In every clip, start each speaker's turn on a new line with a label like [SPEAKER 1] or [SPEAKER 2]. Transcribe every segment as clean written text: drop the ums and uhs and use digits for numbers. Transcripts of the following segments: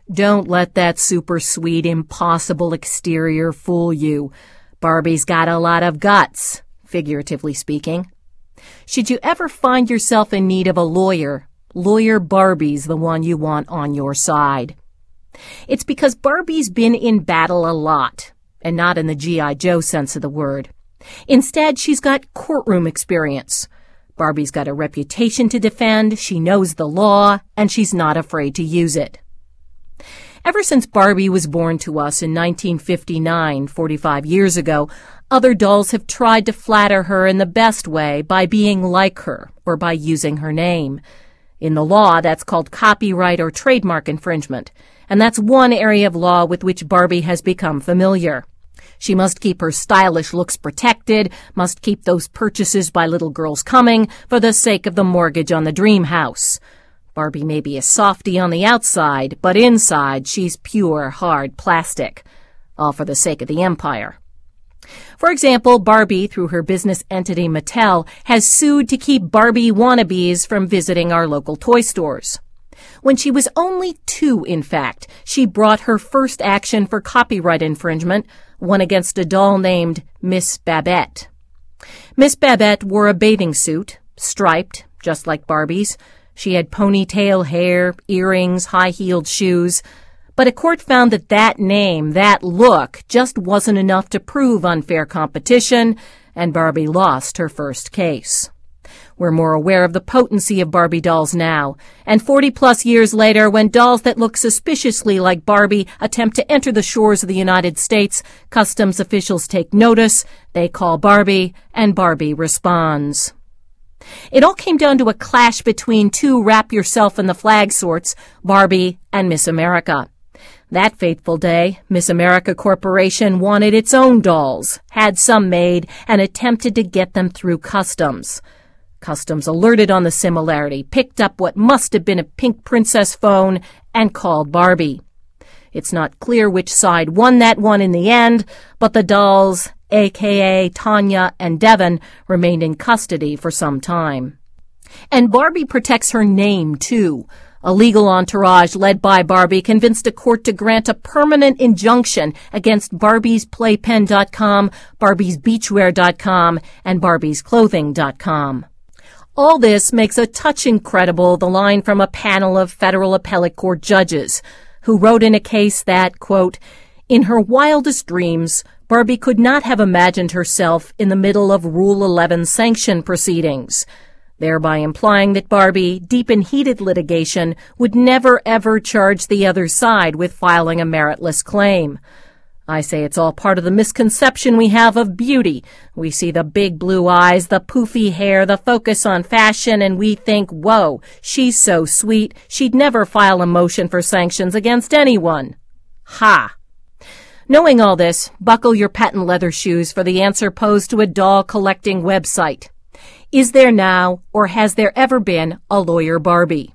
[SPEAKER 1] Don't let that super sweet, impossible exterior fool you. Barbie's got a lot of guts, figuratively speaking. Should you ever find yourself in need of a lawyer, Lawyer Barbie's the one you want on your side. It's because Barbie's been in battle a lot, and not in the G.I. Joe sense of the word. Instead, she's got courtroom experience. Barbie's got a reputation to defend, she knows the law, and she's not afraid to use it. Ever since Barbie was born to us in 1959, 45 years ago, other dolls have tried to flatter her in the best way by being like her or by using her name. In the law, that's called copyright or trademark infringement, and that's one area of law with which Barbie has become familiar. She must keep her stylish looks protected, must keep those purchases by little girls coming for the sake of the mortgage on the dream house. Barbie may be a softie on the outside, but inside she's pure, hard plastic, all for the sake of the empire. For example, Barbie, through her business entity Mattel, has sued to keep Barbie wannabes from visiting our local toy stores. When she was only 2, in fact, she brought her first action for copyright infringement, one against a doll named Miss Babette. Miss Babette wore a bathing suit, striped, just like Barbie's. She had ponytail hair, earrings, high-heeled shoes. But a court found that name, that look, just wasn't enough to prove unfair competition, and Barbie lost her first case. We're more aware of the potency of Barbie dolls now, and 40-plus years later, when dolls that look suspiciously like Barbie attempt to enter the shores of the United States, customs officials take notice, they call Barbie, and Barbie responds. It all came down to a clash between 2 wrap-yourself-in-the-flag sorts, Barbie and Miss America. That fateful day, Miss America Corporation wanted its own dolls, had some made, and attempted to get them through customs. Customs alerted on the similarity, picked up what must have been a pink princess phone, and called Barbie. It's not clear which side won that one in the end, but the dolls, a.k.a. Tanya and Devon, remained in custody for some time. And Barbie protects her name, too. A legal entourage led by Barbie convinced a court to grant a permanent injunction against BarbiesPlaypen.com, BarbiesBeachwear.com, and BarbiesClothing.com. All this makes a touch incredible the line from a panel of federal appellate court judges who wrote in a case that, quote, in her wildest dreams, Barbie could not have imagined herself in the middle of Rule 11 sanction proceedings, thereby implying that Barbie, deep in heated litigation, would never ever charge the other side with filing a meritless claim. I say it's all part of the misconception we have of beauty. We see the big blue eyes, the poofy hair, the focus on fashion, and we think, whoa, she's so sweet, she'd never file a motion for sanctions against anyone. Ha! Knowing all this, buckle your patent leather shoes for the answer posed to a doll collecting website. Is there now, or has there ever been, a Lawyer Barbie?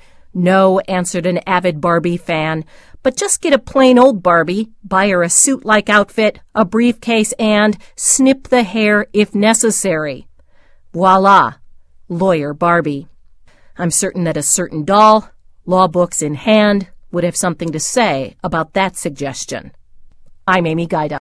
[SPEAKER 1] No, answered an avid Barbie fan, but just get a plain old Barbie, buy her a suit-like outfit, a briefcase, and snip the hair if necessary. Voila, Lawyer Barbie. I'm certain that a certain doll, law books in hand, would have something to say about that suggestion. I'm Amy Gaida.